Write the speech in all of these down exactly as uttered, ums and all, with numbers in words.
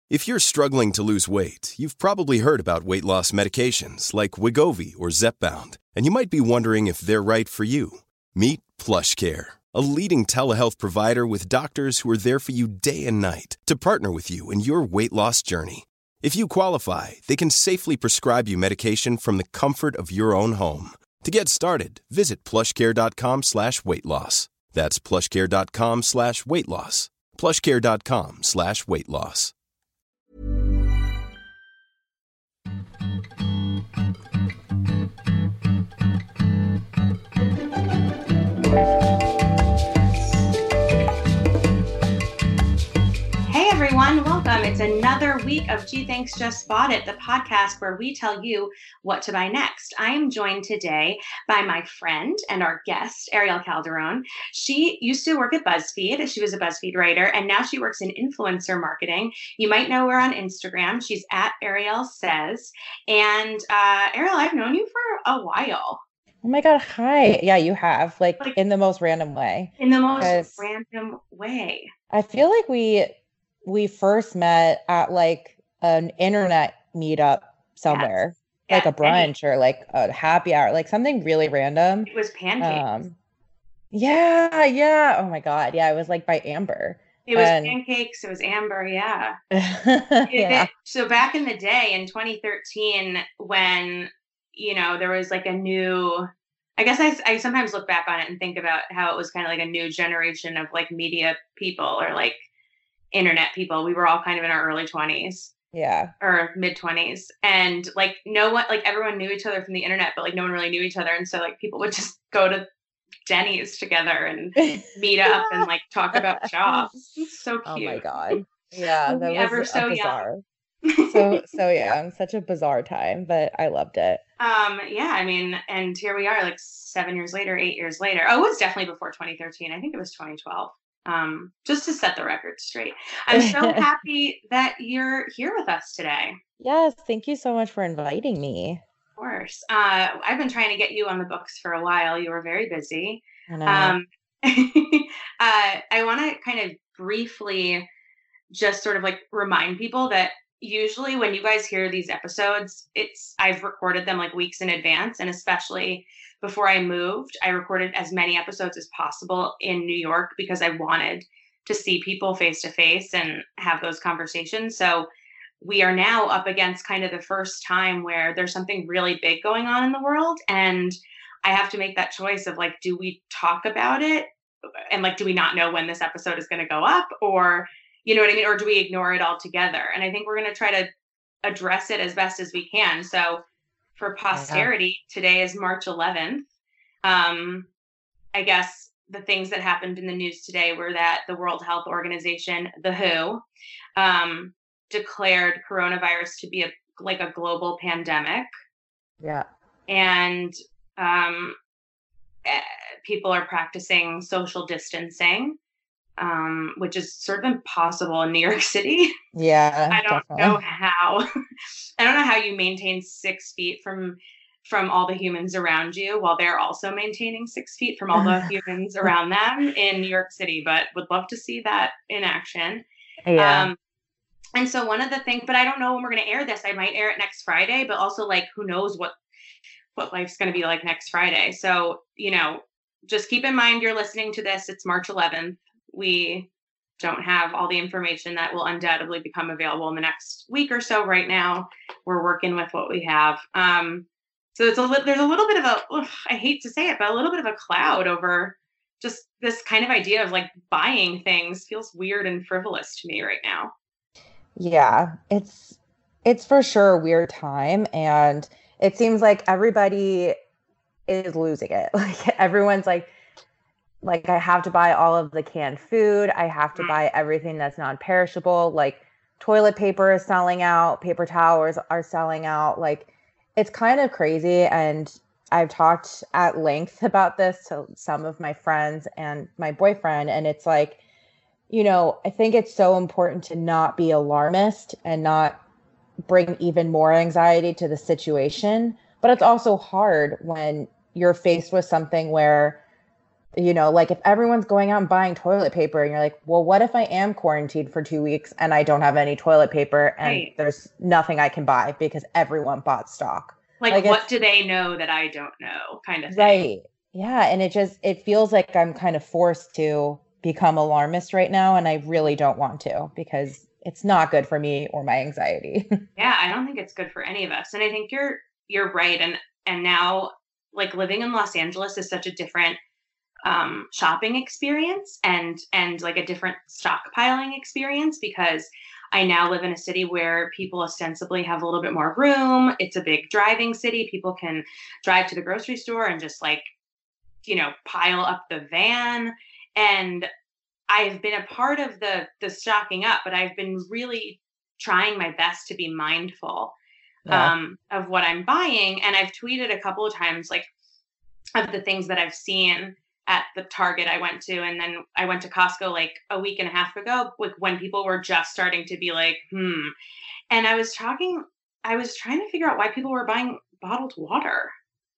If you're struggling to lose weight, you've probably heard about weight loss medications like Wegovy or Zepbound, and you might be wondering if they're right for you. Meet PlushCare, a leading telehealth provider with doctors who are there for you day and night to partner with you in your weight loss journey. If you qualify, they can safely prescribe you medication from the comfort of your own home. To get started, visit plushcare.com slash weight loss. That's plushcare.com slash weight loss. plushcare.com slash weight loss. Hey everyone, welcome. It's another week of Gee Thanks Just Bought It, the podcast where we tell you what to buy next. I am joined today by my friend and our guest, Ariel Calderon. She used to work at BuzzFeed. She was a BuzzFeed writer, and now she works in influencer marketing. You might know her on Instagram. She's at Ariel Says. And uh, Ariel, I've known you for a while. Oh my God, hi. Yeah, you have, like, Like, in the most random way. In the most 'Cause random way. I feel like we we first met at like an internet meetup somewhere, Yes. like a Yeah, and brunch or like a happy hour, like something really random. It was pancakes. Um, yeah, yeah. Oh my God. Yeah, it was like by Amber. It was And pancakes. It was Amber. Yeah. It- yeah. it- so back in the day in twenty thirteen, when, you know, there was like a new, I guess I, I sometimes look back on it and think about how it was kind of like a new generation of like media people or like internet people. We were all kind of in our early twenties Yeah. or mid twenties. And like no one, like everyone knew each other from the internet, but like no one really knew each other. And so like people would just go to Denny's together and meet up and like talk about jobs. It's so cute. Oh my God. Yeah, Were that we was ever a so young? bizarre. So so yeah, such a bizarre time, but I loved it. Um, yeah, I mean, and here we are, like seven years later, eight years later. Oh, it was definitely before twenty thirteen. I think it was twenty twelve. Um, just to set the record straight. I'm so happy that you're here with us today. Yes, thank you so much for inviting me. Of course. Uh, I've been trying to get you on the books for a while. You were very busy. I know. Um, uh, I want to kind of briefly just sort of like remind people that usually when you guys hear these episodes, it's I've recorded them like weeks in advance, and especially before I moved, I recorded as many episodes as possible in New York because I wanted to see people face to face and have those conversations. So we are now up against kind of the first time where there's something really big going on in the world, and I have to make that choice of like, do we talk about it? And like, do we not know when this episode is going to go up? Or, you know what I mean? Or do we ignore it altogether? And I think we're going to try to address it as best as we can. So for posterity, yeah. Today is March eleventh. Um, I guess the things that happened in the news today were that the World Health Organization, the W H O, um, declared coronavirus to be a like a global pandemic. Yeah. And um, eh, people are practicing social distancing, um, which is sort of impossible in New York City. Yeah. I don't definitely. know how. I don't know how you maintain six feet from from all the humans around you while they're also maintaining six feet from all the humans around them in New York City, but would love to see that in action. Yeah. Um, and so one of the things, but I don't know when we're going to air this. I might air it next Friday, but also like, who knows what, what life's going to be like next Friday. So, you know, just keep in mind you're listening to this. It's March eleventh. We don't have all the information that will undoubtedly become available in the next week or so. Right now, we're working with what we have. Um, so it's a li- there's a little bit of a, ugh, I hate to say it, but a little bit of a cloud over just this kind of idea of like buying things feels weird and frivolous to me right now. Yeah, it's it's for sure a weird time, and it seems like everybody is losing it. Like everyone's like, like I have to buy all of the canned food. I have to buy everything that's non-perishable. Like toilet paper is selling out, paper towels are selling out. Like it's kind of crazy, and I've talked at length about this to some of my friends and my boyfriend, and it's like, you know, I think it's so important to not be alarmist and not bring even more anxiety to the situation. But it's also hard when you're faced with something where You know, like if everyone's going out and buying toilet paper and you're like, well, what if I am quarantined for two weeks and I don't have any toilet paper and Right. there's nothing I can buy because everyone bought stock? Like, Like what it's do they know that I don't know kind of thing? right. Yeah. And it just, it feels like I'm kind of forced to become alarmist right now. And I really don't want to because it's not good for me or my anxiety. Yeah, I don't think it's good for any of us. And I think you're you're right. And and now like living in Los Angeles is such a different um shopping experience and and like a different stockpiling experience because I now live in a city where people ostensibly have a little bit more room. It's a big driving city. People can drive to the grocery store and just like, you know, pile up the van. And I've been a part of the the stocking up, but I've been really trying my best to be mindful Yeah. um, of what I'm buying. And I've tweeted a couple of times, like of the things that I've seen at the Target I went to, and then I went to Costco like a week and a half ago, like when people were just starting to be like, hmm. And I was talking, I was trying to figure out why people were buying bottled water.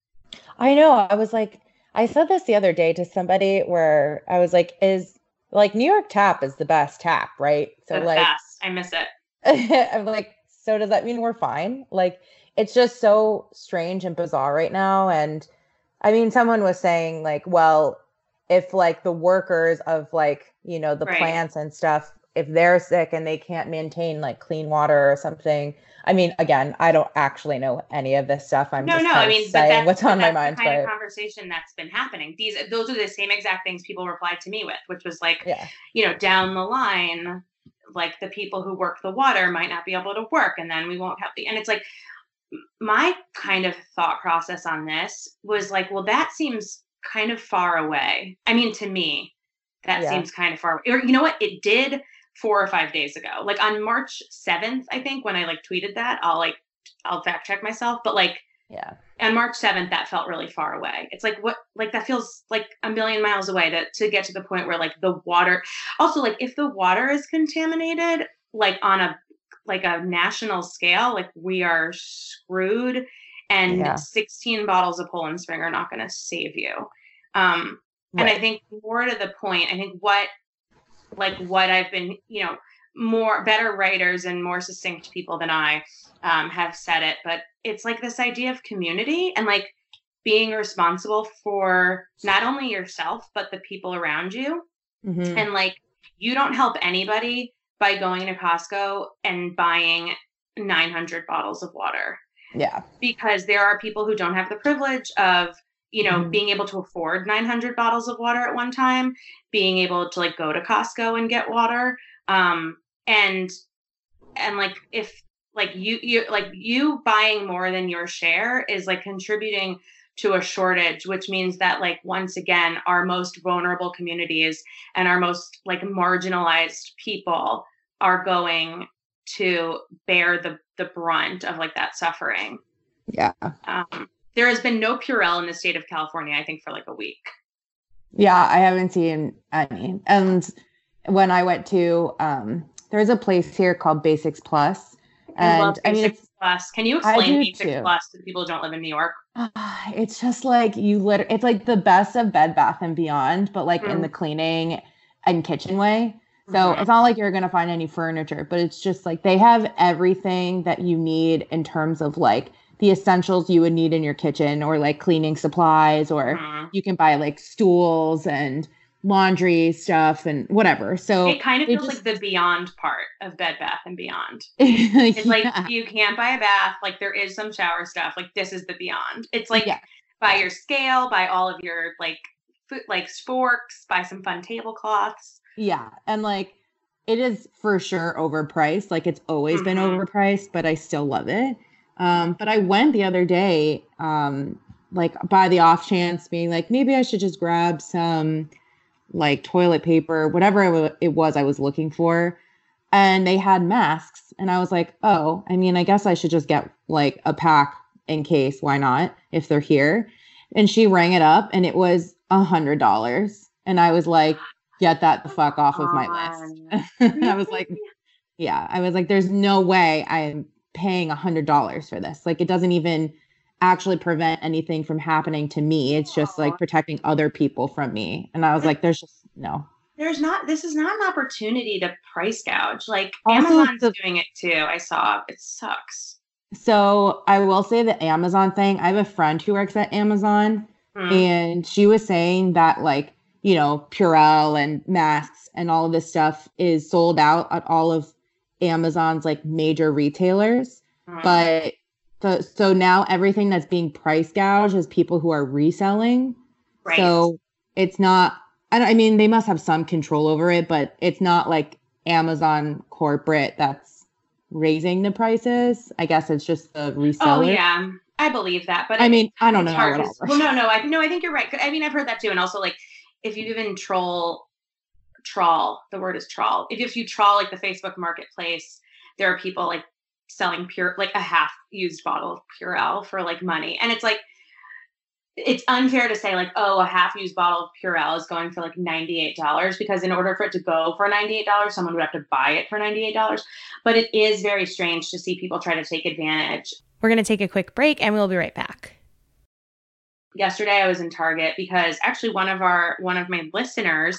I know. I was like, I said this the other day to somebody where I was like, is like New York Tap is the best tap, right? So The like best. I miss it. I'm like, so does that mean we're fine? Like it's just so strange and bizarre right now. And I mean, someone was saying like, well, if like the workers of like, you know, the Right. plants and stuff, if they're sick and they can't maintain like clean water or something. I mean, again, I don't actually know any of this stuff. I'm No, just no. kind I of mean, but saying that's what's but on my that's the mind, kind of but conversation that's been happening. These those are the same exact things people replied to me with, which was like, yeah. you know, down the line, like the people who work the water might not be able to work, and then we won't have the. And it's like my kind of thought process on this was like, well, that seems kind of far away. I mean, to me, that Yeah. seems kind of far away. Or you know what? It did four or five days ago. Like on March seventh, I think, when I like tweeted that, I'll like I'll fact check myself, but like Yeah. on March seventh, that felt really far away. It's like what like that feels like a million miles away to to get to the point where like the water also like if the water is contaminated, like on a like a national scale, like we are screwed and Yeah. sixteen bottles of Poland Spring are not going to save you. Um and I Right. think more to the point, I think what like what I've been, you know, more better writers and more succinct people than I um, have said it, but it's like this idea of community and like being responsible for not only yourself but the people around you. Hmm. And like you don't help anybody by going to Costco and buying nine hundred bottles of water Yeah. because there are people who don't have the privilege of you know Hmm. being able to afford nine hundred bottles of water at one time, being able to like go to Costco and get water. um and and like if like you you like you buying more than your share is like contributing to a shortage, which means that like once again our most vulnerable communities and our most like marginalized people are going to bear the the brunt of like that suffering. Yeah. um, there has been no Purell in the state of California, I think, for like a week. Yeah. I haven't seen any. And when I went to, um, there's a place here called Basics Plus, I love and I mean, Basics it's Plus. Can you I explain do Basics too. Plus to the people who don't live in New York? Ah, it's just like you lit it's like the best of Bed Bath and Beyond, but like in the Mm-hmm. cleaning and kitchen way. So it's not like you're gonna find any furniture, but it's just like they have everything that you need in terms of like the essentials you would need in your kitchen or like cleaning supplies, or Mm-hmm. you can buy like stools and laundry stuff and whatever. So It kind of they feels like just the Beyond part of Bed Bath and Beyond. It's like yeah, you can't buy a bath. Like there is some shower stuff. Like this is the Beyond. It's like yeah, buy yeah. your scale, buy all of your like food, like forks, buy some fun tablecloths. Yeah, and like it is for sure overpriced. Like it's always been Mm-hmm. overpriced, but I still love it. Um, but I went the other day, um, like by the off chance, being like, maybe I should just grab some like toilet paper, whatever it wa- it was I was looking for. And they had masks, and I was like, oh, I mean, I guess I should just get like a pack in case. Why not? If they're here. And she rang it up, and it was a hundred dollars, and I was like, get that the fuck off of my On. list. I was Really? like, yeah, I was like, there's no way I'm paying a hundred dollars for this. Like, it doesn't even actually prevent anything from happening to me. It's just like protecting other people from me. And I was like, there's just no. There's not, this is not an opportunity to price gouge. Like Also, Amazon's the- doing it too. I saw, it sucks. So I will say the Amazon thing. I have a friend who works at Amazon, Hmm. and she was saying that, like, you know, Purell and masks and all of this stuff is sold out at all of Amazon's like major retailers. Hmm. But the, so now everything that's being price gouged is people who are reselling. Right. So it's not, I, don't, I mean, they must have some control over it, but it's not like Amazon corporate that's raising the prices. I guess it's just the reseller. Oh yeah, I believe that. But I it- mean, I don't it's know. hard What 'cause- all well, no, no, I no, I think you're right. I mean, I've heard that too, and also like if you even troll, trawl, the word is trawl. If if you trawl like the Facebook Marketplace, there are people like selling pure like a half used bottle of Purell for like money, and it's like it's unfair to say like, oh, a half used bottle of Purell is going for like ninety-eight dollars, because in order for it to go for ninety-eight dollars, someone would have to buy it for ninety-eight dollars. But it is very strange to see people try to take advantage. We're going to take a quick break and we'll be right back. Yesterday I was in Target because actually one of our one of my listeners,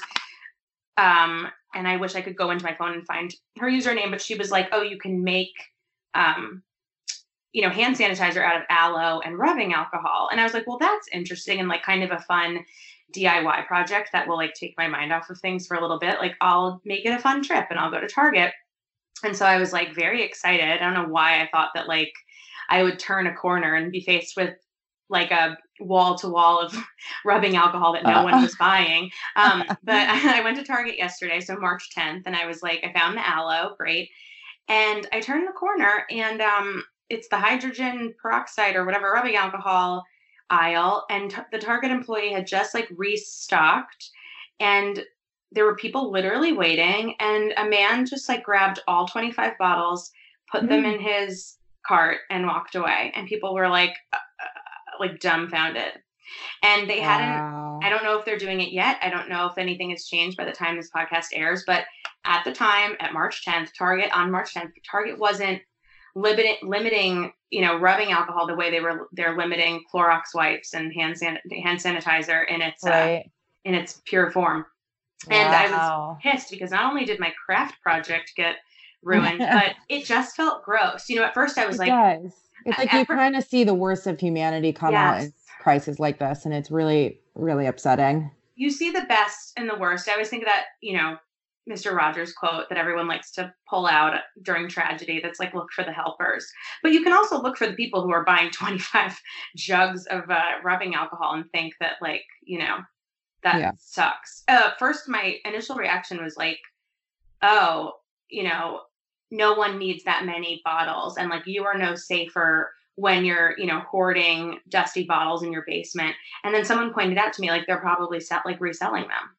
um, and I wish I could go into my phone and find her username, but she was like, oh, you can make um, you know, hand sanitizer out of aloe and rubbing alcohol. And I was like, well, that's interesting and like kind of a fun D I Y project that will like take my mind off of things for a little bit. Like I'll make it a fun trip and I'll go to Target. And so I was like very excited. I don't know why I thought that like I would turn a corner and be faced with like a wall to wall of rubbing alcohol that no Uh. one was buying. Um, but I went to Target yesterday, so March tenth, and I was like, I found the aloe, great. And I turned the corner and um, it's the hydrogen peroxide or whatever rubbing alcohol aisle. And t- the Target employee had just like restocked, and there were people literally waiting. And a man just like grabbed all twenty-five bottles, put them Mm. in his cart and walked away. And people were like, uh, like dumbfounded. And they hadn't, Wow. I don't know if they're doing it yet. I don't know if anything has changed by the time this podcast airs, but at the time, at March tenth, Target, on March tenth, Target wasn't limiting, limiting, you know, rubbing alcohol the way they were, they're limiting Clorox wipes and hand san- hand sanitizer in its, uh, Right. in its pure form. And I was Wow. pissed because not only did my craft project get ruined, but it just felt gross. You know, at first I was It like, does. It's like at you fir- kind of see the worst of humanity come out Yes. in crises like this, and it's really, really upsetting. you see the best and the worst. I always think of that, you know, Mister Rogers quote that everyone likes to pull out during tragedy. That's like, look for the helpers. But you can also look for the people who are buying twenty-five jugs of uh, rubbing alcohol and think that, like, you know, that Yeah. sucks. Uh, first, my initial reaction was like, oh, you know, no one needs that many bottles. And like, you are no safer when you're, you know, hoarding dusty bottles in your basement. And then someone pointed out to me, like, they're probably set, like reselling them.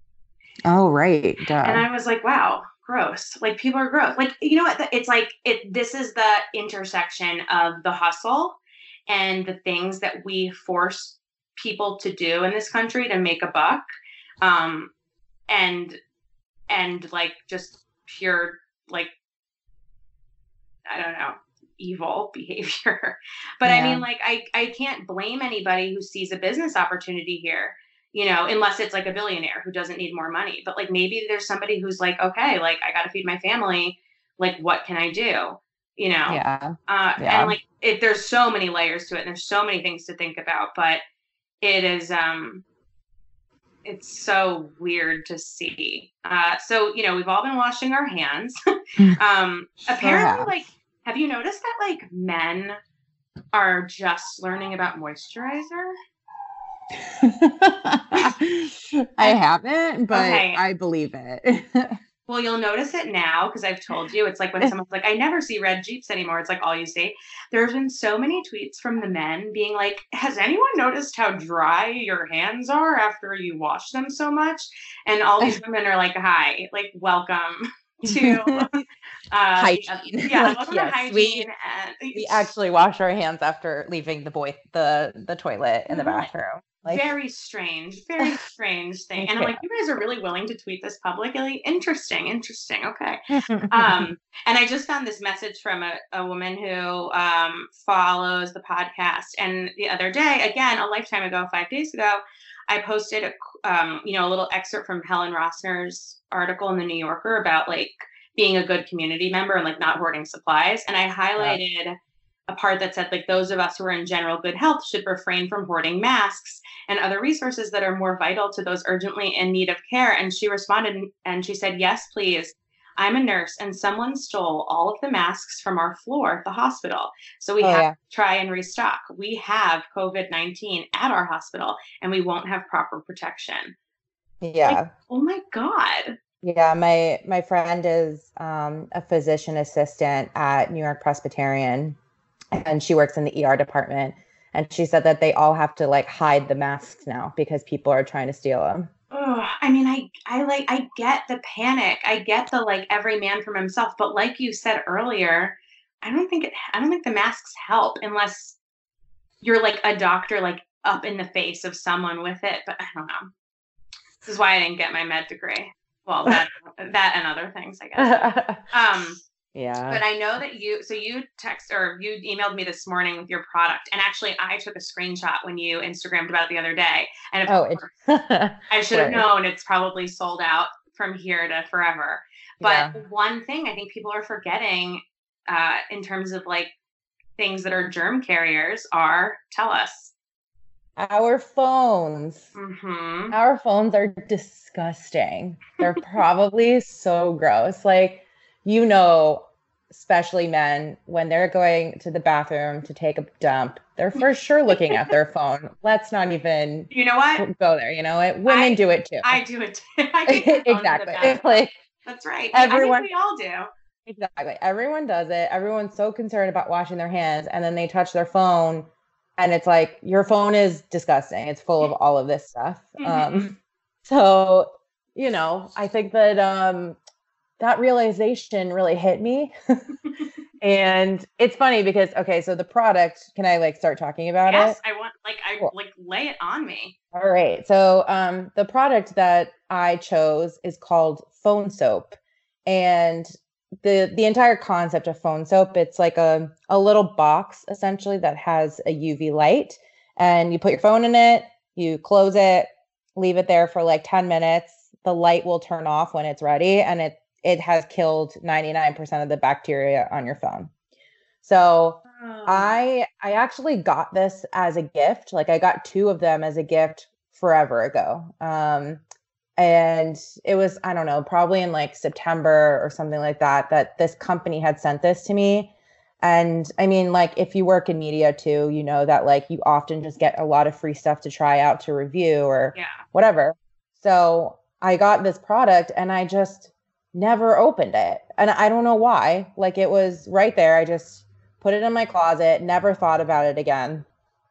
Oh, right. Duh. And I was like, wow, gross. Like, people are gross. Like, you know what? It's like, it, this is the intersection of the hustle and the things that we force people to do in this country to make a buck. Um, and, and like, just pure, like, I don't know, evil behavior. But I Yeah. mean, like, I, I can't blame anybody who sees a business opportunity here, you know, unless it's like a billionaire who doesn't need more money. But like, maybe there's somebody who's like, okay, like, I got to feed my family. Like, what can I do? You know? Yeah. Uh, Yeah. And like, it, there's so many layers to it and there's so many things to think about, but it is, um, it's so weird to see. Uh, so, you know, we've all been washing our hands. um, Sure apparently, have. like, have you noticed that like men are just learning about moisturizer? I haven't, but Okay. I believe it. Well, you'll notice it now because I've told you. It's like when someone's like, I never see red Jeeps anymore. It's like all you see. There's been so many tweets from the men being like, has anyone noticed how dry your hands are after you wash them so much? And all these women are like, hi, like, welcome to uh, Hygiene. Yeah, Like, welcome yes, to hygiene. we- and We actually wash our hands after leaving the boy the the toilet in the bathroom. Like, very strange, very strange thing. And I'm like, you guys are really willing to tweet this publicly? Interesting, interesting. Okay. Um, and I just found this message from a, a woman who um, follows the podcast. And the other day, again, a lifetime ago, five days ago, I posted a, um, you know, a little excerpt from Helen Rossner's article in the New Yorker about like being a good community member and like not hoarding supplies. And I highlighted yeah. a part that said like those of us who are in general good health should refrain from hoarding masks and other resources that are more vital to those urgently in need of care. And she responded and she said, yes, please. I'm a nurse and someone stole all of the masks from our floor at the hospital. So we oh, have yeah. to try and restock. We have COVID nineteen at our hospital and we won't have proper protection. Yeah. Like, oh my God. Yeah. My, my friend is um, a physician assistant at New York Presbyterian and she works in the E R department. And she said that they all have to like hide the masks now because people are trying to steal them. Oh, I mean, I, I like, I get the panic. I get the, like, every man for himself. But like you said earlier, I don't think it, I don't think the masks help unless you're like a doctor, like up in the face of someone with it. But I don't know. This is why I didn't get my med degree. Well, that, that and other things, I guess. Um, yeah. But I know that you, so you text or you emailed me this morning with your product. And actually I took a screenshot when you Instagrammed about it the other day. And of oh, course, it, I should have right. known it's probably sold out from here to forever. But yeah. one thing I think people are forgetting uh, in terms of like things that are germ carriers are, tell us. Our phones. Mm-hmm. Our phones are disgusting. They're probably so gross. Like, you know, especially men, when they're going to the bathroom to take a dump, they're for sure looking at their phone. Let's not even you know what? go there. You know what? Women I, do it too. I do it too. I take exactly. Like, that's right. Everyone, I think we all do. Exactly. Everyone does it. Everyone's so concerned about washing their hands, and then they touch their phone, and it's like, your phone is disgusting. It's full of all of this stuff. Mm-hmm. Um, so, you know, I think that um, that realization really hit me. And it's funny because, okay, so the product, can I like start talking about yes, it? Yes, I want, like, I cool. like lay it on me. All right. So um, the product that I chose is called Phone Soap. And the the entire concept of Phone Soap, it's like a, a little box essentially that has a U V light, and you put your phone in it, you close it, leave it there for like ten minutes. The light will turn off when it's ready, and it it has killed ninety-nine percent of the bacteria on your phone. So oh. I I actually got this as a gift. Like, I got two of them as a gift forever ago. Um, and it was, I don't know, probably in like September or something like that, that this company had sent this to me. And I mean, like, if you work in media too, you know that like you often just get a lot of free stuff to try out to review or yeah. whatever. So I got this product and I just never opened it. And I don't know why. Like, it was right there. I just put it in my closet, never thought about it again.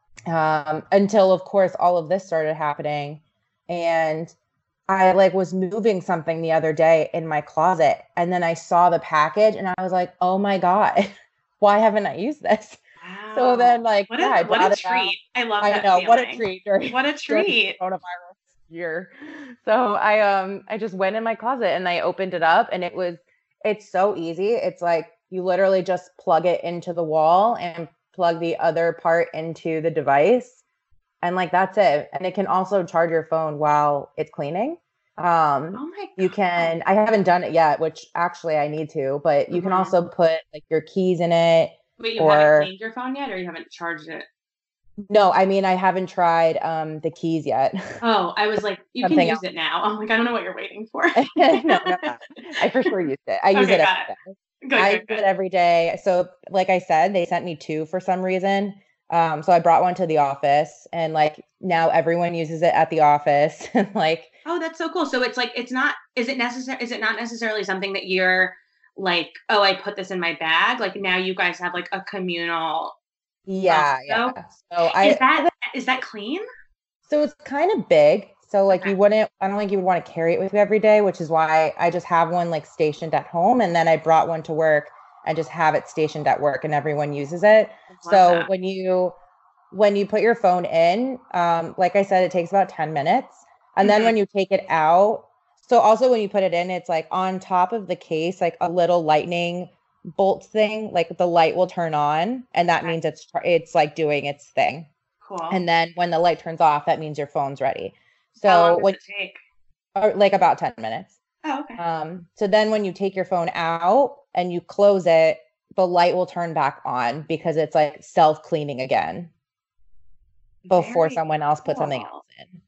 Um, until of course all of this started happening. And I like was moving something the other day in my closet, and then I saw the package and I was like, oh my God, why haven't I used this? Wow. So then like, what yeah, a, I what brought a it treat. out. I love I that know, feeling. what a treat. During, what a treat. Coronavirus year. So I, um, I just went in my closet and I opened it up, and it was, it's so easy. It's like, you literally just plug it into the wall and plug the other part into the device. And like, that's it. And it can also charge your phone while it's cleaning. Um, oh my God. You can, I haven't done it yet, which actually I need to, but you mm-hmm. can also put like your keys in it. Wait, you or, haven't cleaned your phone yet, or you haven't charged it? No, I mean, I haven't tried um, the keys yet. Oh, I was like, you can use else. it now. I'm like, I don't know what you're waiting for. no, no, I for sure use it. I use okay, it every it. day. Good, I good, use good. it every day. So like I said, they sent me two for some reason. Um, so I brought one to the office, and like now everyone uses it at the office. And like, oh, that's so cool. So it's like, it's not, is it necessary? Is it not necessarily something that you're like, oh, I put this in my bag? Like, now you guys have like a communal. Yeah. Yeah. So I, is that, is that clean? So it's kind of big. So like okay. you wouldn't, I don't think you would want to carry it with you every day, which is why I just have one like stationed at home. And then I brought one to work and just have it stationed at work, and everyone uses it. So that. when you when you put your phone in, um, like I said, it takes about ten minutes. And then Mhm. when you take it out, so also when you put it in, it's like on top of the case, like a little lightning bolt thing, like the light will turn on, and that Okay. means it's it's like doing its thing. Cool. And then when the light turns off, that means your phone's ready. How long So does when it take? or like about ten minutes. Oh, okay. Um, so then when you take your phone out and you close it, the light will turn back on because it's like self-cleaning again before Very someone else puts something cool. else in.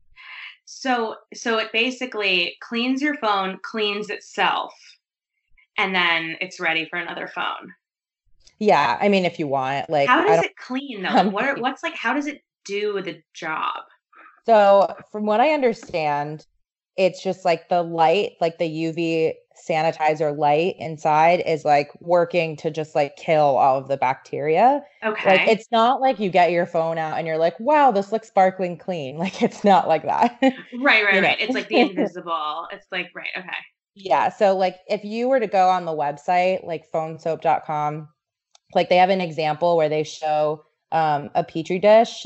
So so it basically cleans your phone, cleans itself, and then it's ready for another phone. Yeah, I mean, if you want, like, How I does don't. it clean though? Like Um, what are, what's like how does it do the job? so from what I understand, it's just like the light, like the U V sanitizer light inside is like working to just like kill all of the bacteria. Like Okay. it's not like you get your phone out and you're like, wow, this looks sparkling clean. Like it's not like that. Right, right, You know. right. It's like the invisible. It's like right, okay. Yeah. So like if you were to go on the website, like phone soap dot com, like they have an example where they show um, a petri dish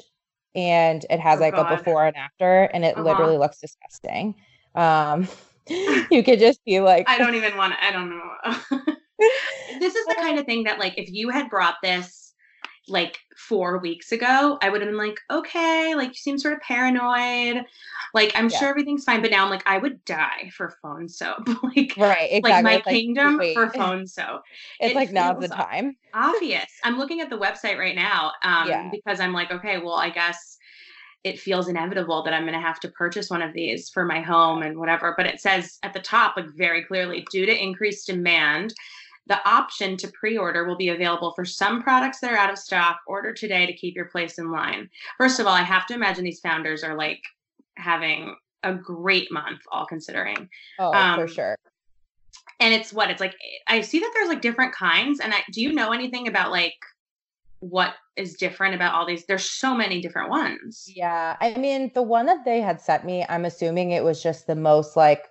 and it has Oh like a God. before and after, and it Uh-huh. literally looks disgusting. Um, you could just be like, I don't even want to, I don't know. This is the kind of thing that like if you had brought this like four weeks ago, I would have been like, okay, like you seem sort of paranoid. Like I'm Yeah. sure everything's fine, but now I'm like, I would die for phone soap. like right, exactly. like my It's like, kingdom wait. for phone soap. It's It like now's the feels time. obvious. I'm looking at the website right now um, Yeah. because I'm like, okay, well, I guess it feels inevitable that I'm going to have to purchase one of these for my home and whatever. But it says at the top, like very clearly, due to increased demand, the option to pre-order will be available for some products that are out of stock. Order today to keep your place in line. First of all, I have to imagine these founders are like having a great month, all considering. Oh, Um, for sure. And it's what it's like. I see that there's like different kinds. And I, do you know anything about like what is different about all these? There's so many different ones. Yeah. I mean, the one that they had sent me, I'm assuming it was just the most like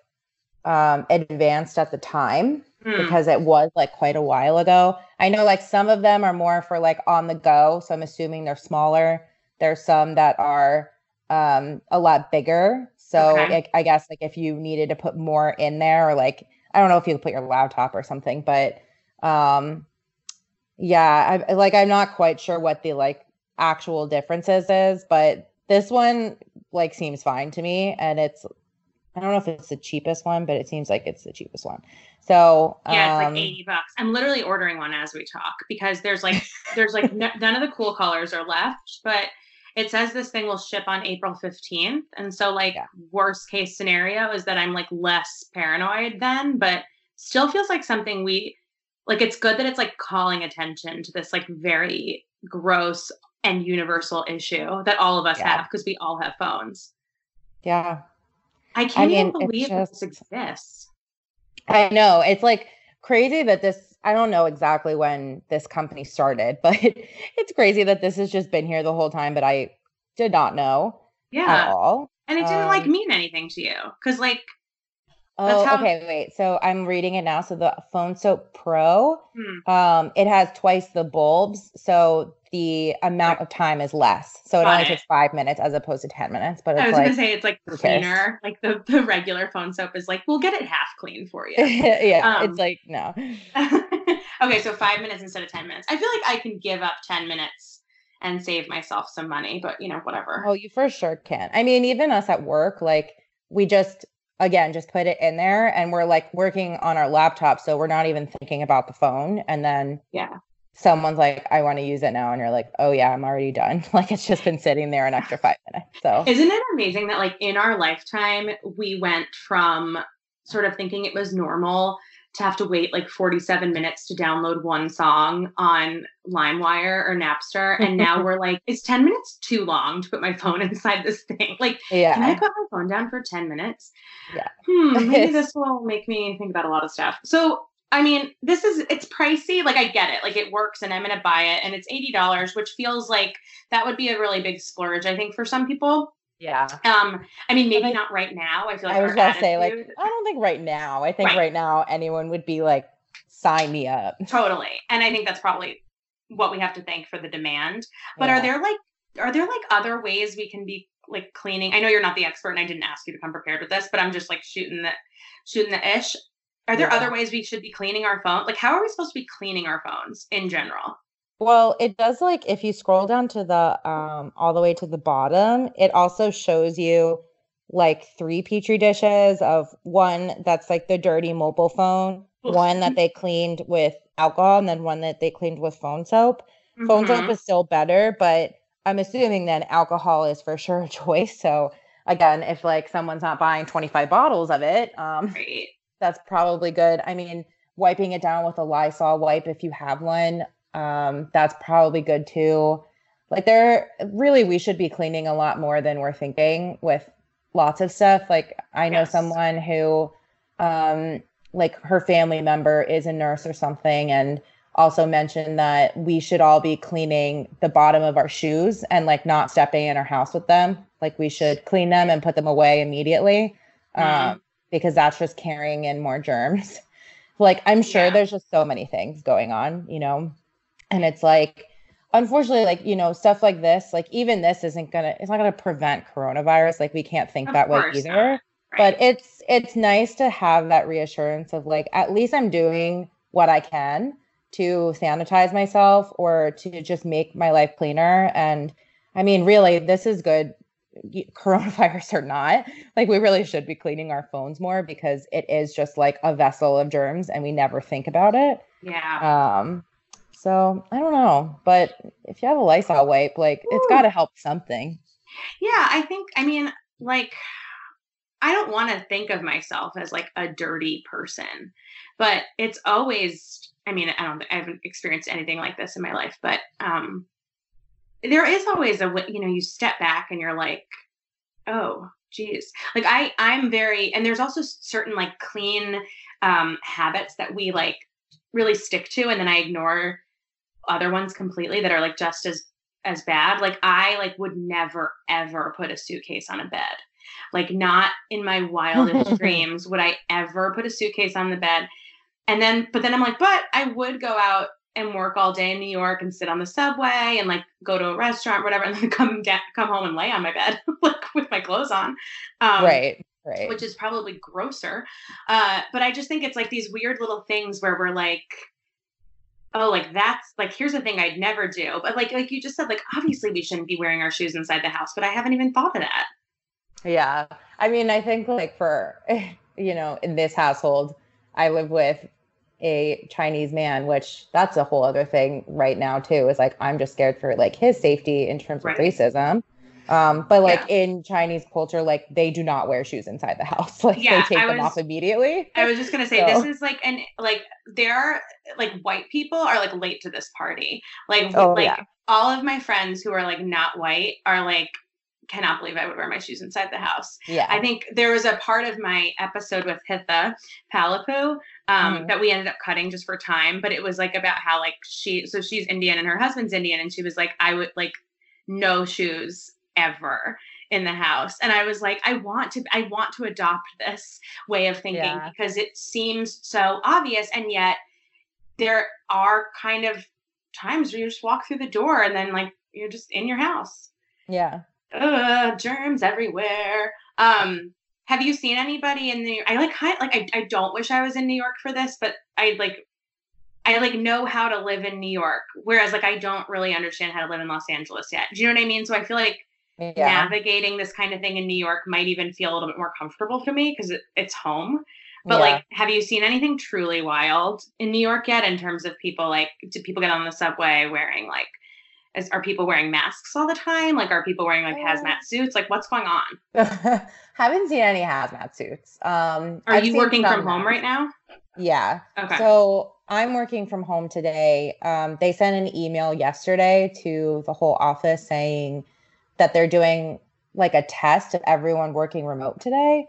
um advanced at the time Hmm. because it was like quite a while ago. I know like some of them are more for like on the go, so I'm assuming they're smaller. There's some that are um a lot bigger. So Okay. like, I guess like if you needed to put more in there or like I don't know if you could put your laptop or something, but um yeah, I like I'm not quite sure what the like actual differences is, but this one like seems fine to me and it's I don't know if it's the cheapest one, but it seems like it's the cheapest one. So Yeah, it's um, like eighty bucks. I'm literally ordering one as we talk because there's like there's like n- none of the cool colors are left, but it says this thing will ship on April fifteenth. And so like Yeah. worst case scenario is that I'm like less paranoid then, but still feels like something we like it's good that it's like calling attention to this like very gross and universal issue that all of us Yeah. have because we all have phones. yeah, I can't mean, even it's believe that just- this exists. I know it's like crazy that this. I don't know exactly when this company started, but it's crazy that this has just been here the whole time. But I did not know at Yeah. all. And it didn't like Um, mean anything to you because like Oh, how- okay, wait. So I'm reading it now. So the Phone Soap Pro, hmm, um, it has twice the bulbs, so the amount of time is less. So it Got only it. takes five minutes as opposed to ten minutes. But I it's was like, gonna say it's like who cares? cleaner. Like the, the regular phone soap is like, we'll get it half clean for you. yeah, Um, it's like no. Okay, so five minutes instead of ten minutes. I feel like I can give up ten minutes and save myself some money, but you know, whatever. Oh, you for sure can. I mean, even us at work, like we just again just put it in there and we're like working on our laptop, so we're not even thinking about the phone. And then Yeah. someone's like, I want to use it now, and you're like, oh yeah, I'm already done. Like it's just been sitting there an extra five minutes. So Isn't it amazing that like in our lifetime we went from sort of thinking it was normal to have to wait like forty-seven minutes to download one song on LimeWire or Napster, and now we're like, is ten minutes too long to put my phone inside this thing? Like, yeah. can I put my phone down for ten minutes? Yeah. Hmm, maybe this will make me think about a lot of stuff. So, I mean, this is, it's pricey. Like, I get it. Like, it works and I'm going to buy it. And it's eighty dollars, which feels like that would be a really big splurge, I think, for some people. Yeah. Um, I mean, maybe I- not right now. I feel like I was our gonna say, like, attitude- I don't think right now. I think Right. right now anyone would be like, sign me up. Totally. And I think that's probably what we have to thank for the demand. But Yeah. are there like are there like other ways we can be like cleaning? I know you're not the expert and I didn't ask you to come prepared with this, but I'm just like shooting the shooting the ish. Are there Yeah. other ways we should be cleaning our phone? Like, how are we supposed to be cleaning our phones in general? Well, it does like if you scroll down to the um all the way to the bottom, it also shows you like three petri dishes of one that's like the dirty mobile phone, one that they cleaned with alcohol, and then one that they cleaned with phone soap. Phone soap Mm-hmm. is still better, but I'm assuming then alcohol is for sure a choice. So again, if like someone's not buying twenty-five bottles of it, um, Right. that's probably good. I mean, wiping it down with a Lysol wipe if you have one, um, that's probably good too. Like there really we should be cleaning a lot more than we're thinking with lots of stuff. Like I know Yes. someone who um like her family member is a nurse or something and also mentioned that we should all be cleaning the bottom of our shoes and like not stepping in our house with them. Like we should clean them and put them away immediately. Mm, Um, because that's just carrying in more germs. Like I'm sure yeah. there's just so many things going on, you know. And it's like unfortunately like, you know, stuff like this, like even this isn't going to it's not going to prevent coronavirus. Like we can't think Of that way course not. either. But Right. it's it's nice to have that reassurance of like at least I'm doing what I can to sanitize myself or to just make my life cleaner. And I mean, really, this is good coronavirus or not, like we really should be cleaning our phones more because it is just like a vessel of germs and we never think about it. Yeah. Um, so I don't know, but if you have a Lysol wipe, like it's got Woo. to help something. Yeah, I think, I mean, like, I don't want to think of myself as like a dirty person, but it's always, I mean, I don't, I haven't experienced anything like this in my life, but um, there is always a, way, you know, you step back and you're like, oh, geez. Like I, I'm very, and there's also certain like clean um, habits that we like really stick to, and then I ignore other ones completely that are like just as as bad. Like I like would never ever put a suitcase on a bed. Like not in my wildest dreams would I ever put a suitcase on the bed. And then but then I'm like, but I would go out and work all day in New York and sit on the subway and like go to a restaurant, whatever, and then come da- come home and lay on my bed like with my clothes on. Um, Right, right. which is probably grosser. Uh, but I just think it's like these weird little things where we're like, oh, like that's like here's the thing I'd never do. But like like you just said, like obviously we shouldn't be wearing our shoes inside the house, but I haven't even thought of that. Yeah. I mean, I think like for, you know, in this household, I live with a Chinese man, which that's a whole other thing right now too. Is like I'm just scared for like his safety in terms of Right. racism. Um, but like Yeah. in Chinese culture, like they do not wear shoes inside the house. Like they Yeah. take I them off was immediately. I was just gonna say this So, is like and like there are like white people are like late to this party. Like oh like yeah, all of my friends who are like not white are like cannot believe I would wear my shoes inside the house. I yeah. think there was a part of my episode with Hitha Palapu um, Mhm. that we ended up cutting just for time, but it was like about how like she, so she's Indian and her husband's Indian, and she was like, I would like no shoes ever in the house, and I was like, I want to, I want to adopt this way of thinking Yeah, because it seems so obvious, and yet there are kind of times where you just walk through the door and then like you're just in your house. yeah. Ugh, germs everywhere. Um, have you seen anybody in the? I like kind like I I don't wish I was in New York for this, but I like I like know how to live in New York, whereas like I don't really understand how to live in Los Angeles yet. Do you know what I mean? So I feel like Yeah, navigating this kind of thing in New York might even feel a little bit more comfortable for me because it, it's home. But yeah. like, have you seen anything truly wild in New York yet in terms of people like do people get on the subway wearing like is, are people wearing masks all the time? Like, are people wearing like Uh, hazmat suits? Like, what's going on? haven't seen any hazmat suits. Um, Are I've you seen working from some home right masks. now? Yeah. Okay. So I'm working from home today. Um, they sent an email yesterday to the whole office saying that they're doing like a test of everyone working remote today.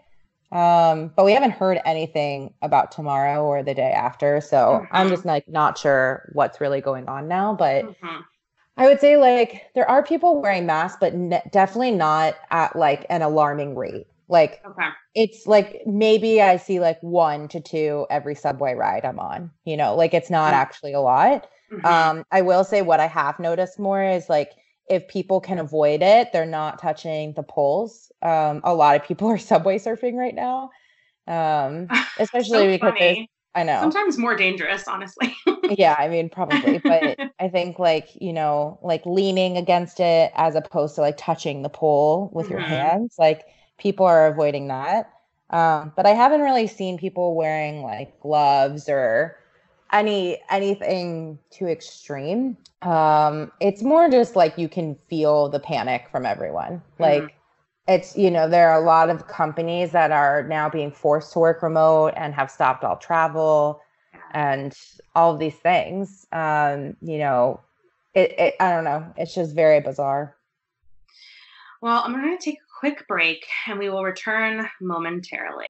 Um, but we haven't heard anything about tomorrow or the day after. So I'm Mm-hmm. just like not sure what's really going on now. But Mm-hmm. I would say like there are people wearing masks, but ne- definitely not at like an alarming rate. Like Okay. it's like maybe I see like one to two every subway ride I'm on, you know, like it's not actually a lot. Mm-hmm. Um, I will say what I have noticed more is like if people can avoid it, they're not touching the poles. Um, a lot of people are subway surfing right now, um, especially So because there's, funny. I know. Sometimes more dangerous, honestly. Yeah, I mean, probably. But I think like, you know, like leaning against it as opposed to like touching the pole with your Mhm. hands, like people are avoiding that. Um, but I haven't really seen people wearing like gloves or any anything too extreme. Um, it's more just like you can feel the panic from everyone. Like Mhm. it's, you know, there are a lot of companies that are now being forced to work remote and have stopped all travel and all of these things. Um, you know, it, it I don't know. It's just very bizarre. Well, I'm going to take a quick break and we will return momentarily.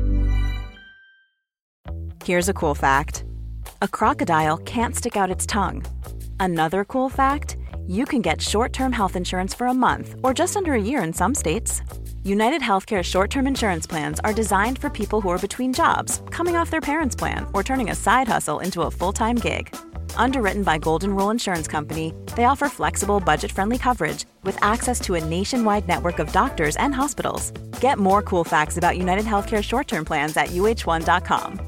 Here's a cool fact. A crocodile can't stick out its tongue. Another cool fact, you can get short-term health insurance for a month or just under a year in some states. United Healthcare short-term insurance plans are designed for people who are between jobs, coming off their parents' plan, or turning a side hustle into a full-time gig. Underwritten by Golden Rule Insurance Company, they offer flexible, budget-friendly coverage with access to a nationwide network of doctors and hospitals. Get more cool facts about United Healthcare short-term plans at U H one dot com.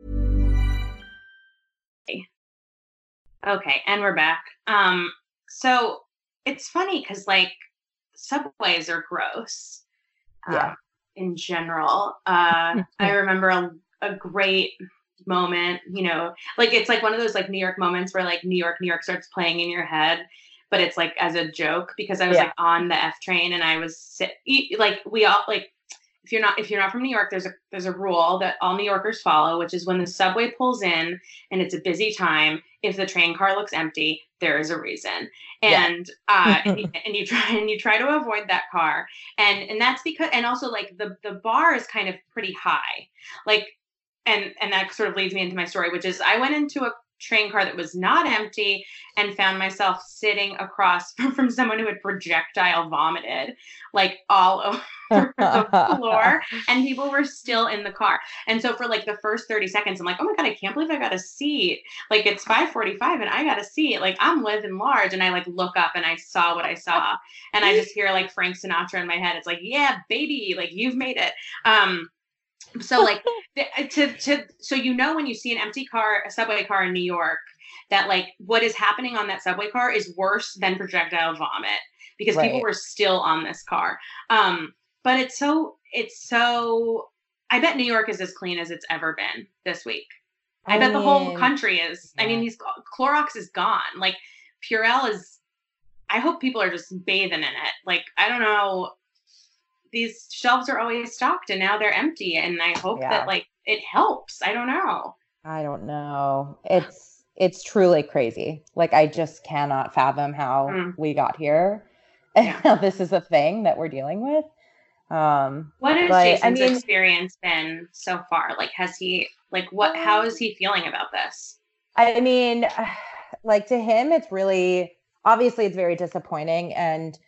Okay, and we're back. Um, so it's funny because like subways are gross. Yeah. Um, in general, uh, I remember a, a great moment. You know, like it's like one of those like New York moments where like New York, New York starts playing in your head, but it's like as a joke because I was Yeah. like on the F train and I was sit like we all like. If you're not if you're not from New York, there's a there's a rule that all New Yorkers follow, which is when the subway pulls in and it's a busy time, if the train car looks empty, there is a reason. And Yeah. uh and, you, and you try and you try to avoid that car. And and that's because and also like the the bar is kind of pretty high. Like and and that sort of leads me into my story, which is I went into a train car that was not empty and found myself sitting across from, from someone who had projectile vomited like all over the floor and people were still in the car. And so for like the first thirty seconds, I'm like, oh my God, I can't believe I got a seat. Like it's five forty-five and I got a seat. Like I'm living large. And I like look up and I saw what I saw. And I just hear like Frank Sinatra in my head. It's like, yeah, baby, like you've made it. Um, So like to to so you know when you see an empty car, a subway car in New York, that like what is happening on that subway car is worse than projectile vomit because Right. people were still on this car. Um, but it's so it's so I bet New York is as clean as it's ever been this week. I, I bet the whole mean, country is. I mean, yeah. these Clorox is gone. Like Purell is. I hope people are just bathing in it. Like I don't know. These shelves are always stocked and now they're empty. And I hope Yeah. that like it helps. I don't know. I don't know. It's it's truly crazy. Like I just cannot fathom how Mm. we got here and Yeah. how this is a thing that we're dealing with. Um, What has but, I Jason's mean- experience been so far? Like, has he like what? How is he feeling about this? I mean, like to him, it's really obviously it's very disappointing, and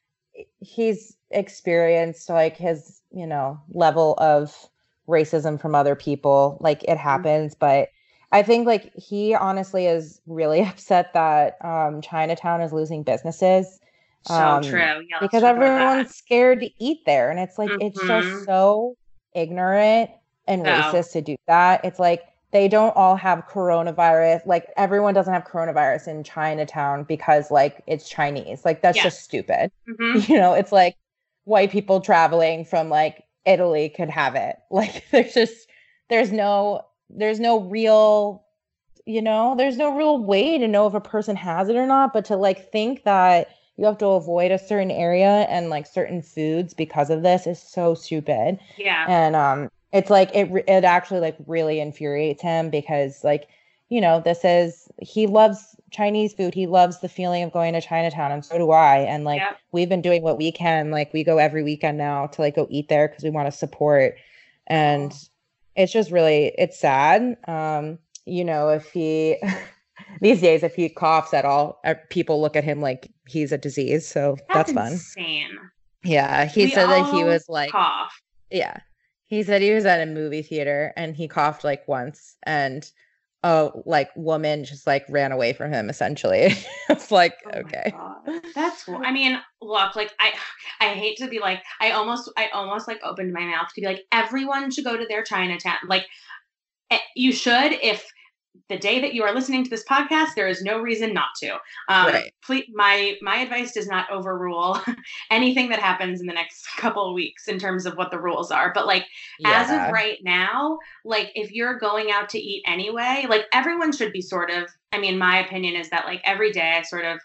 he's experienced like his, you know, level of racism from other people. Like it happens, but I think like he honestly is really upset that um, Chinatown is losing businesses. So Um, true. Yeah, let's because talk about everyone's that. scared to eat there, and it's like it's Mhm. just so ignorant and No. racist to do that. It's like they don't all have coronavirus. Like everyone doesn't have coronavirus in Chinatown because like it's Chinese. Like that's Yeah. just stupid. Mhm. You know, it's like white people traveling from like Italy could have it. Like there's just there's no there's no real, you know, there's no real way to know if a person has it or not, but to like think that you have to avoid a certain area and like certain foods because of this is so stupid. Yeah. And um it's like it re- it actually like really infuriates him because like, you know, this is he loves Chinese food. He loves the feeling of going to Chinatown, and so do I. And like Yep. we've been doing what we can. Like we go every weekend now to like go eat there because we want to support. And it's just really it's sad. Um, you know, if he these days if he coughs at all, uh, people look at him like he's a disease. So that's, That's fun. insane. Yeah, he We said that he all was like cough. yeah. He said he was at a movie theater and he coughed like once, and a like woman just like ran away from him essentially. It's like, Oh my okay. God. That's, I mean, look, like I, I hate to be like, I almost, I almost like opened my mouth to be like, everyone should go to their Chinatown. Like eh, you should, if the day that you are listening to this podcast, there is no reason not to. Um, Right. please, my, my advice does not overrule anything that happens in the next couple of weeks in terms of what the rules are. But like, as Yeah. of right now, like if you're going out to eat anyway, like everyone should be sort of, I mean, my opinion is that like every day I sort of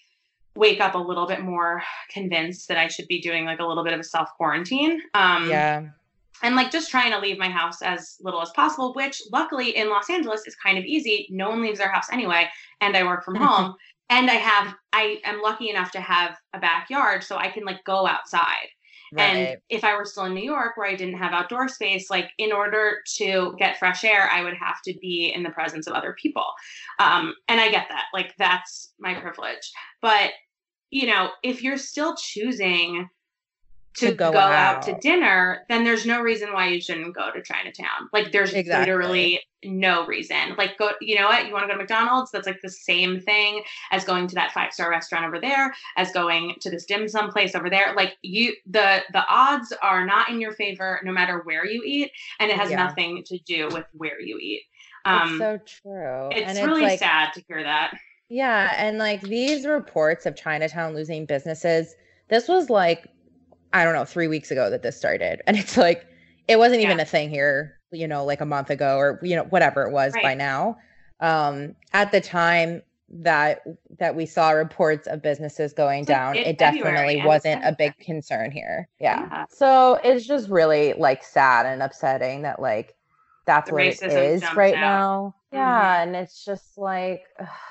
wake up a little bit more convinced that I should be doing like a little bit of a self quarantine. Um, Yeah. and like just trying to leave my house as little as possible, which luckily in Los Angeles is kind of easy. No one leaves their house anyway. And I work from home and I have, I am lucky enough to have a backyard so I can like go outside. And Right. if I were still in New York where I didn't have outdoor space, like in order to get fresh air, I would have to be in the presence of other people. Um, and I get that, like that's my privilege. But, you know, if you're still choosing to, To go go, out. out. to dinner, then there's no reason why you shouldn't go to Chinatown. Like there's Exactly. literally no reason. Like go, you know what? You want to go to McDonald's? That's like the same thing as going to that five-star restaurant over there, as going to this dim sum place over there. Like you, the, the odds are not in your favor no matter where you eat. And it has Yeah. nothing to do with where you eat. Um, It's so true. it's And it's really like, sad to hear that. yeah, and like these reports of Chinatown losing businesses, this was like, I don't know, three weeks ago that this started. And it's like, it wasn't even Yeah. a thing here, you know, like a month ago or, you know, whatever it was by Right. now. Um, at the time that that we saw reports of businesses going It's like down, in it February, definitely end of wasn't a big February. concern here. Yeah. Yeah. So it's just really like sad and upsetting that like that's The what it racism is jumps right out. now. Yeah. And it's just like,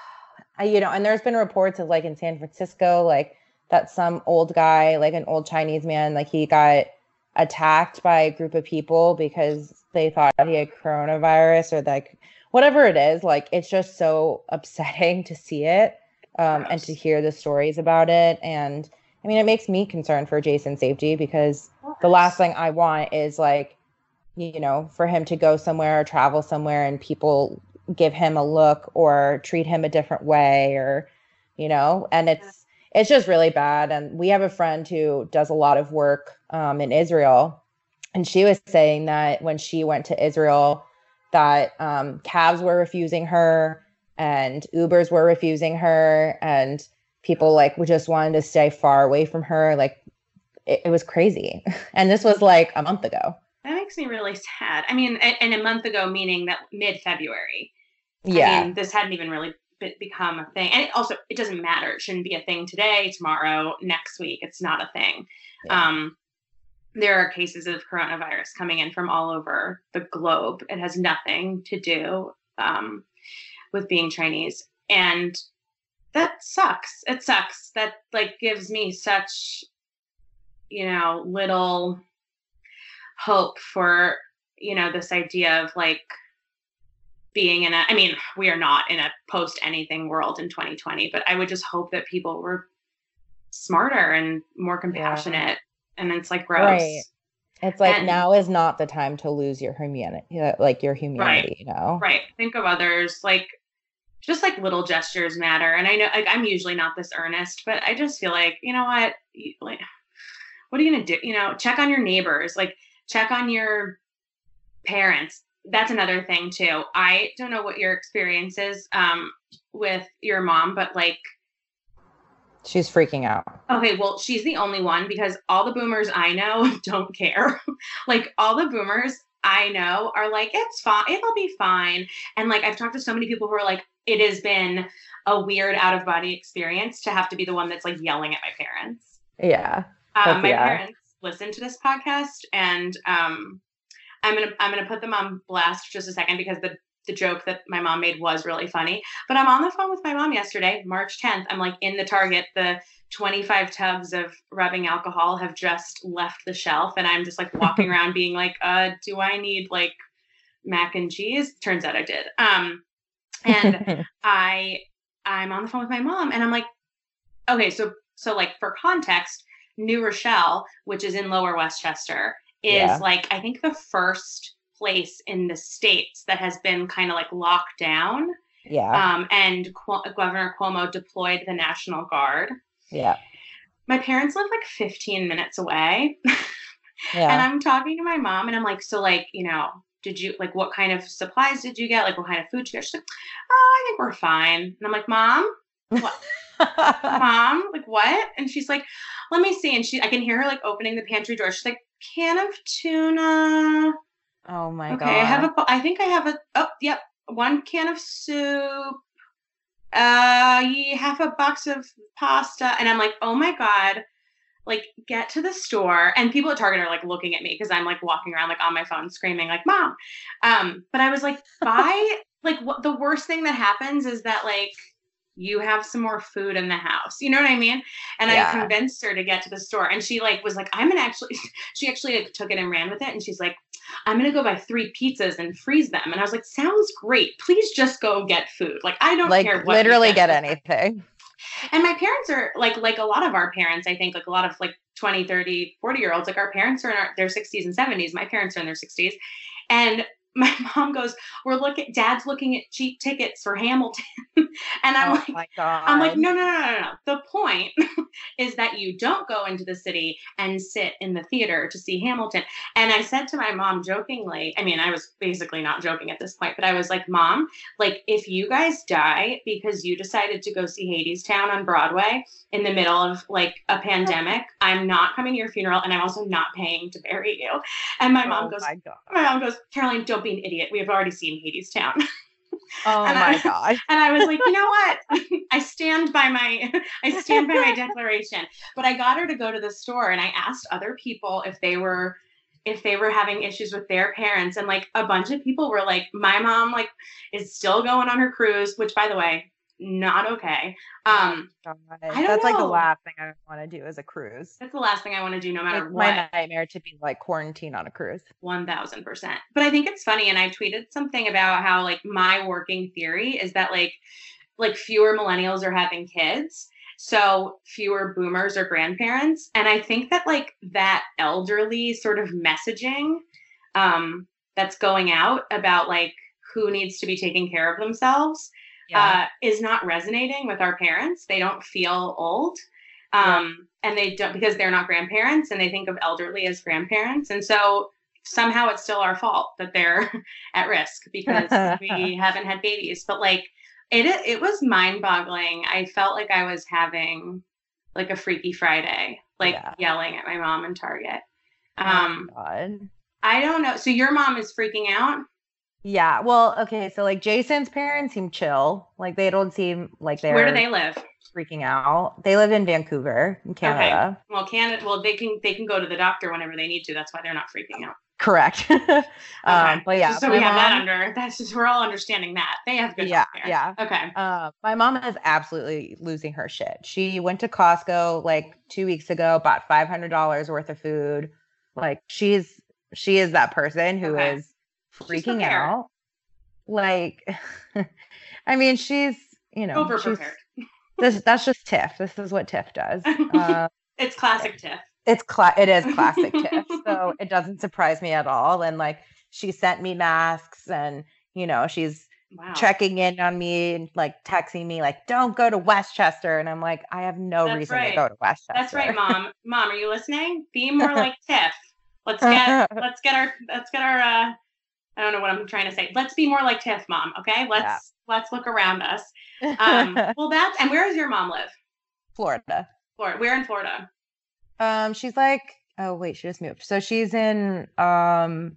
I- you know, and there's been reports of like in San Francisco, like that some old guy, like an old Chinese man, like he got attacked by a group of people because they thought he had coronavirus or like whatever it is. Like it's just so upsetting to see it um, and to Gross. hear the stories about it. And I mean, it makes me concerned for Jason's safety because the last thing I want is like, you know, for him to go somewhere or travel somewhere and people give him a look or treat him a different way or, you know, and it's, it's just really bad. And we have a friend who does a lot of work um, in Israel. And she was saying that when she went to Israel, that um, cabs were refusing her and Ubers were refusing her and people like we just wanted to stay far away from her. Like it, it was crazy. And this was like a month ago. That makes me really sad. I mean, and, and a month ago, meaning that mid-February. Yeah. I mean, this hadn't even really be- become a thing. And it also, it doesn't matter. It shouldn't be a thing today, tomorrow, next week. It's not a thing. Yeah. Um, there are cases of coronavirus coming in from all over the globe. It has nothing to do um, with being Chinese. And that sucks. It sucks. That like gives me such, you know, little hope for, you know, this idea of like being in a, I mean, we are not in a post anything world in twenty twenty, but I would just hope that people were smarter and more compassionate. And it's like gross. Right. It's like And- now is not the time to lose your humanity, like your humanity, you know? Right. Think of others. Like just like little gestures matter. And I know like I'm usually not this earnest, but I just feel like, you know what, you, like, what are you going to do? You know, check on your neighbors, like check on your parents. That's another thing too. I don't know what your experience is um, with your mom, but like, She's freaking out. okay, well, she's the only one because all the boomers I know don't care. Like all the boomers I know are like, it's fine. It'll be fine. And like, I've talked to so many people who are like, it has been a weird out of body experience to have to be the one that's like yelling at my parents. Yeah. Um, my yeah. parents listen to this podcast and um, I'm going to, I'm going to put them on blast for just a second because the, the joke that my mom made was really funny, but I'm on the phone with my mom yesterday, March tenth. I'm like in the Target, the twenty-five tubs of rubbing alcohol have just left the shelf. And I'm just like walking around being like, uh, do I need like mac and cheese? Turns out I did. Um, and I, I'm on the phone with my mom and I'm like, okay, so, so like for context, New Rochelle, which is in Lower Westchester, is Yeah. like, I think the first place in the States that has been kind of like locked down. Yeah. Um, and Qu- Governor Cuomo deployed the National Guard. Yeah. My parents live like fifteen minutes away. Yeah. And I'm talking to my mom and I'm like, so like, you know, did you like, what kind of supplies did you get? Like, what kind of food did you get? She's like, oh, I think we're fine. And I'm like, Mom, what? Mom, like what? And she's like, let me see. And she, I can hear her like opening the pantry door. She's like, can of tuna. Oh my okay, God. I have a, I think I have a, oh, yep, one can of soup. Uh, yeah, half a box of pasta. And I'm like, oh my God, like get to the store. And people at Target are like looking at me because I'm like walking around like on my phone screaming like, Mom. Um, but I was like, buy, like what the worst thing that happens is that like you have some more food in the house. You know what I mean? And Yeah. I convinced her to get to the store. And she like was like, I'm gonna actually, she actually like, took it and ran with it. And she's like, I'm going to go buy three pizzas and freeze them. And I was like, sounds great. Please just go get food. Like, I don't like care what literally you get anything. And my parents are like, like a lot of our parents, I think like a lot of like twenty, thirty, forty year olds, like our parents are in our, their sixties and seventies. My parents are in their sixties. And my mom goes, we're looking, dad's looking at cheap tickets for Hamilton. And I'm Oh like, my God. I'm like, no, no, no, no, no. The point is that you don't go into the city and sit in the theater to see Hamilton. And I said to my mom jokingly, I mean, I was basically not joking at this point, but I was like, Mom, like if you guys die because you decided to go see Hadestown on Broadway in the middle of like a pandemic, I'm not coming to your funeral and I'm also not paying to bury you. And my mom oh goes, my God. my mom goes, Caroline, don't be an idiot. We have already seen Hadestown. Oh and my I, God. And I was like, you know what? I stand by my I stand by my declaration. But I got her to go to the store and I asked other people if they were if they were having issues with their parents. And like a bunch of people were like, my mom like is still going on her cruise, which by the way, not okay. Um God. I don't That's like the know. last thing I want to do is a cruise. That's the last thing I want to do no matter It's what. my nightmare to be like quarantine on a cruise. one thousand percent. But I think it's funny. And I tweeted something about how like my working theory is that like, like fewer millennials are having kids. So fewer boomers or grandparents. And I think that like that elderly sort of messaging um, that's going out about like who needs to be taking care of themselves Yeah. uh, is not resonating with our parents. They don't feel old. Um, yeah. And they don't, because they're not grandparents and they think of elderly as grandparents. And so somehow it's still our fault that they're at risk because we haven't had babies. But like it, it was mind boggling. I felt like I was having like a Freaky Friday, like yeah. yelling at my mom in Target. Um, oh God. I don't know. So your mom is freaking out? Yeah. Well, okay. So like Jason's parents seem chill. Like they don't seem like they're. Where do they live? Freaking out. They live in Vancouver, in Canada. Okay. Well, Canada. Well, they can they can go to the doctor whenever they need to. That's why they're not freaking out. Correct. okay. um, but yeah. So we have mom, that under. That's just we're all understanding that they have good. Yeah. healthcare. Yeah. Okay. Uh, my mom is absolutely losing her shit. She went to Costco like two weeks ago, bought five hundred dollars worth of food. Like she's she is that person who okay. is freaking out. Like, I mean, she's you know over prepared. This that's just Tiff. This is what Tiff does. Uh, it's classic Tiff. It's cla- it is classic Tiff. So it doesn't surprise me at all. And like she sent me masks, and you know she's wow. checking in on me and like texting me like, "Don't go to Westchester." And I'm like, I have no that's reason right. to go to Westchester. That's right, Mom. Mom, are you listening? Be more like Tiff. Let's get let's get our let's get our. Uh, I don't know what I'm trying to say. Let's be more like Tiff, Mom. Okay, let's yeah. let's look around us. Um, well, that's and where does your mom live? Florida. Florida. Where in Florida? Um, she's like, oh wait, she just moved. So she's in, um,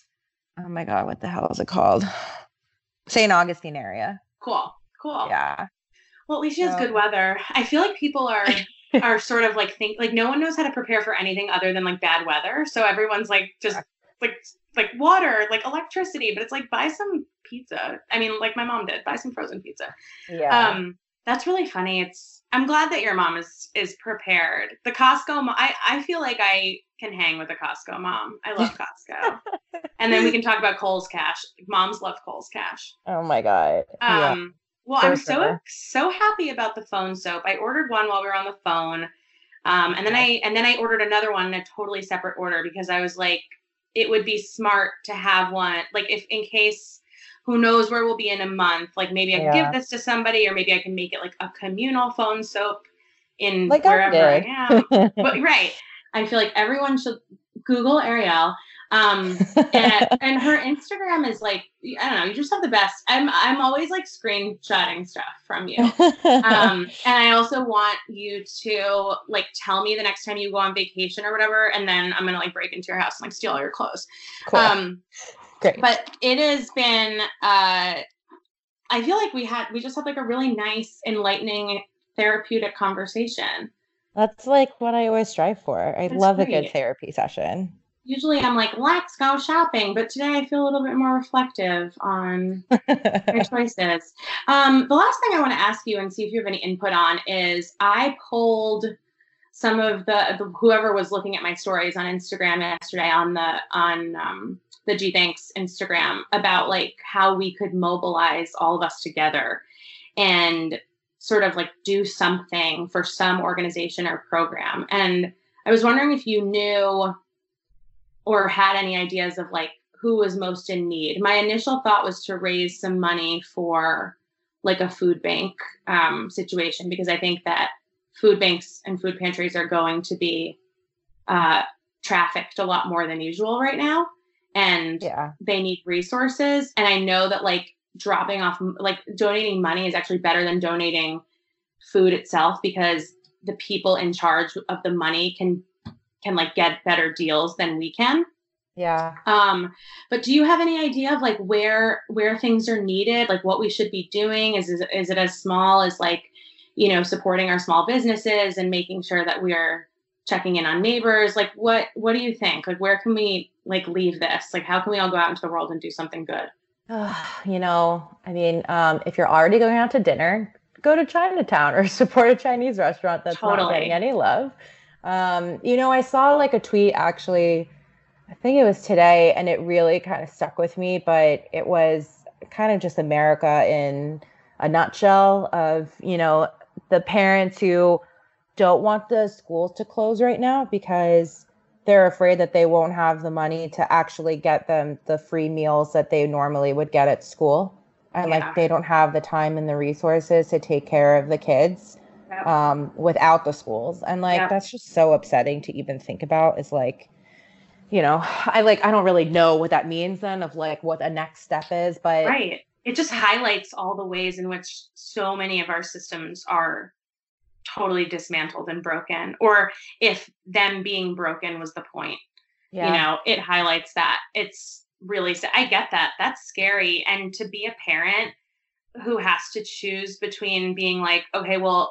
oh my God, what the hell is it called? Saint Augustine area. Cool, cool. Yeah. Well, at least she has so. good weather. I feel like people are are sort of like think like no one knows how to prepare for anything other than like bad weather. So everyone's like just like like water, like electricity, but it's like buy some pizza. I mean, like my mom did, buy some frozen pizza. Yeah. Um, that's really funny. It's I'm glad that your mom is is prepared. The Costco, I I feel like I can hang with a Costco mom. I love Costco. And then we can talk about Kohl's Cash. Moms love Kohl's Cash. Oh my God. Um. Yeah, well, I'm sure. so so happy about the phone soap. I ordered one while we were on the phone, um, and then I and then I ordered another one in a totally separate order because I was like, it would be smart to have one, like if in case, who knows where we'll be in a month, like maybe I can Yeah. give this to somebody, or maybe I can make it like a communal phone soap in Like I wherever I, did. am. But right. I feel like everyone should Google Ariel. Um, and, and her Instagram is like, I don't know, you just have the best. I'm, I'm always like screenshotting stuff from you. Um, and I also want you to like, tell me the next time you go on vacation or whatever. And then I'm going to like break into your house and like steal all your clothes. Cool. Um, Great. But it has been, uh, I feel like we had, we just had like a really nice, enlightening, therapeutic conversation. That's like what I always strive for. I That's love great. a good therapy session. Usually I'm like, let's go shopping. But today I feel a little bit more reflective on my choices. Um, the last thing I want to ask you and see if you have any input on is I polled some of the, the whoever was looking at my stories on Instagram yesterday on the, on, um, the G Thanks Instagram about like how we could mobilize all of us together and sort of like do something for some organization or program. And I was wondering if you knew or had any ideas of like who was most in need. My initial thought was to raise some money for like a food bank um, situation, because I think that food banks and food pantries are going to be uh, trafficked a lot more than usual right now. And yeah. they need resources. And I know that like dropping off, like donating money is actually better than donating food itself, because the people in charge of the money can, can like get better deals than we can. Yeah. Um, but do you have any idea of like where, where things are needed? Like what we should be doing? Is, is, is it as small as like, you know, supporting our small businesses and making sure that we're checking in on neighbors? Like what, what do you think? Like, where can we like leave this? Like, how can we all go out into the world and do something good? Uh, you know, I mean, um, if you're already going out to dinner, go to Chinatown or support a Chinese restaurant that's Totally. not getting any love. Um, you know, I saw like a tweet actually, I think it was today, and it really kind of stuck with me, but it was kind of just America in a nutshell of, you know, the parents who don't want the schools to close right now because they're afraid that they won't have the money to actually get them the free meals that they normally would get at school. And Yeah. like, they don't have the time and the resources to take care of the kids Yep. um, without the schools. And like, Yep. that's just so upsetting to even think about, is like, you know, I like, I don't really know what that means then of like what the next step is, but Right. It just highlights all the ways in which so many of our systems are totally dismantled and broken, or if them being broken was the point. yeah. You know, it highlights that. It's really, I get that. That's scary. And to be a parent who has to choose between being like, okay, well,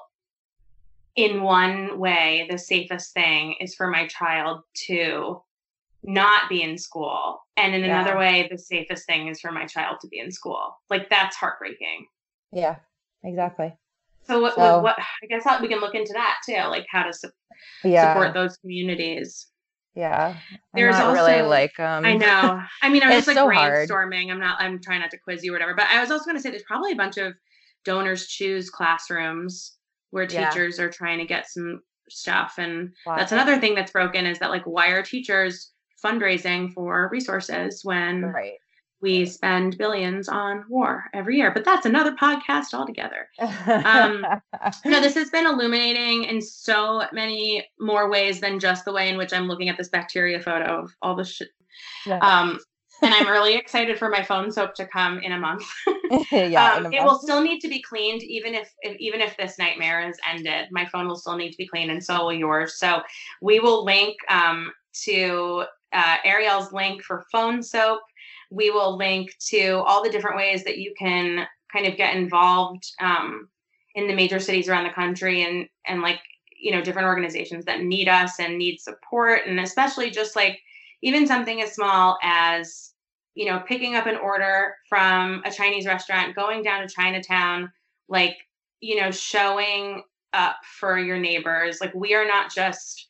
in one way, the safest thing is for my child to not be in school. And in Yeah. another way, the safest thing is for my child to be in school. Like, that's heartbreaking. Yeah, exactly. So what, So- what I guess how, we can look into that too, like how to su- Yeah. support those communities. Yeah. I'm There's not really also- like, um, I know. I mean, I was It's just like so hard. brainstorming. I'm not, I'm trying not to quiz you or whatever, but I was also going to say there's probably a bunch of donors choose classrooms where Yeah. teachers are trying to get some stuff. And Wow. that's another thing that's broken, is that like, why are teachers fundraising for resources when Right. we spend billions on war every year? But that's another podcast altogether. Um, No, this has been illuminating in so many more ways than just the way in which I'm looking at this bacteria photo of all the shit. Yeah. Um, and I'm really excited for my phone soap to come in a month. yeah. um, in a it will month. still need to be cleaned, even if, if even if this nightmare is ended. My phone will still need to be cleaned, and so will yours. So we will link um, to uh, Ariel's link for phone soap. We will link to all the different ways that you can kind of get involved um, in the major cities around the country, and and like, you know, different organizations that need us and need support, and especially just like even something as small as, you know, picking up an order from a Chinese restaurant, going down to Chinatown, like, you know, showing up for your neighbors. Like, we are not just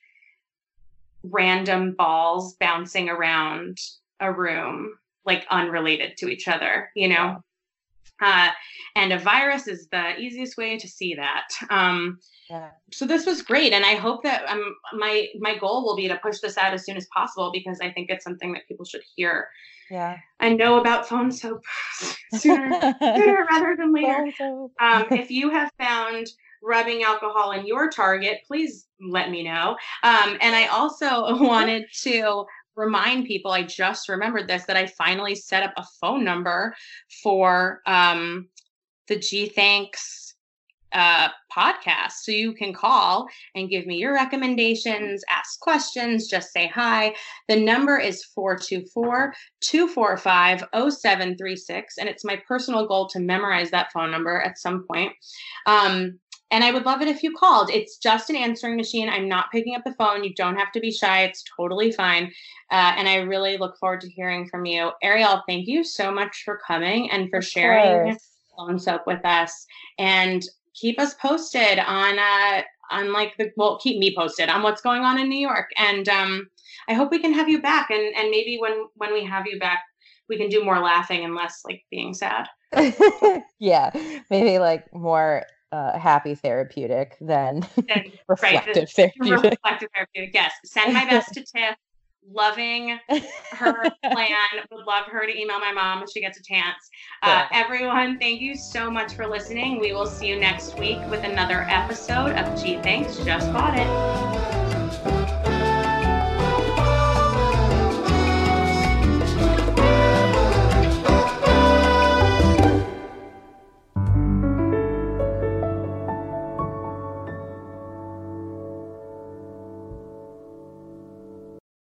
random balls bouncing around a room, like unrelated to each other, you know? Uh, and a virus is the easiest way to see that. Um, yeah. So this was great. And I hope that um, my, my goal will be to push this out as soon as possible, because I think it's something that people should hear. Yeah. I know about phone soap sooner, sooner rather than later. Um, if you have found rubbing alcohol in your Target, please let me know. Um, and I also wanted to remind people, I just remembered this, that I finally set up a phone number for um, the G Thanks uh, podcast. So you can call and give me your recommendations, ask questions, just say hi. The number is four two four, two four five, zero seven three six. And it's my personal goal to memorize that phone number at some point. Um, And I would love it if you called. It's just an answering machine. I'm not picking up the phone. You don't have to be shy. It's totally fine. Uh, and I really look forward to hearing from you. Ariel, thank you so much for coming and for of sharing course. phone soap with us. And keep us posted on, uh, on like the, well, keep me posted on what's going on in New York. And um, I hope we can have you back. And, and maybe when, when we have you back, we can do more laughing and less like being sad. Yeah, maybe like more uh, happy therapeutic than and, reflective right, therapeutic. Reflective therapeutic, yes. Send my best to Tiff. Loving her plan. Would love her to email my mom when she gets a chance. Uh, yeah. Everyone, thank you so much for listening. We will see you next week with another episode of G Thanks Just Bought It.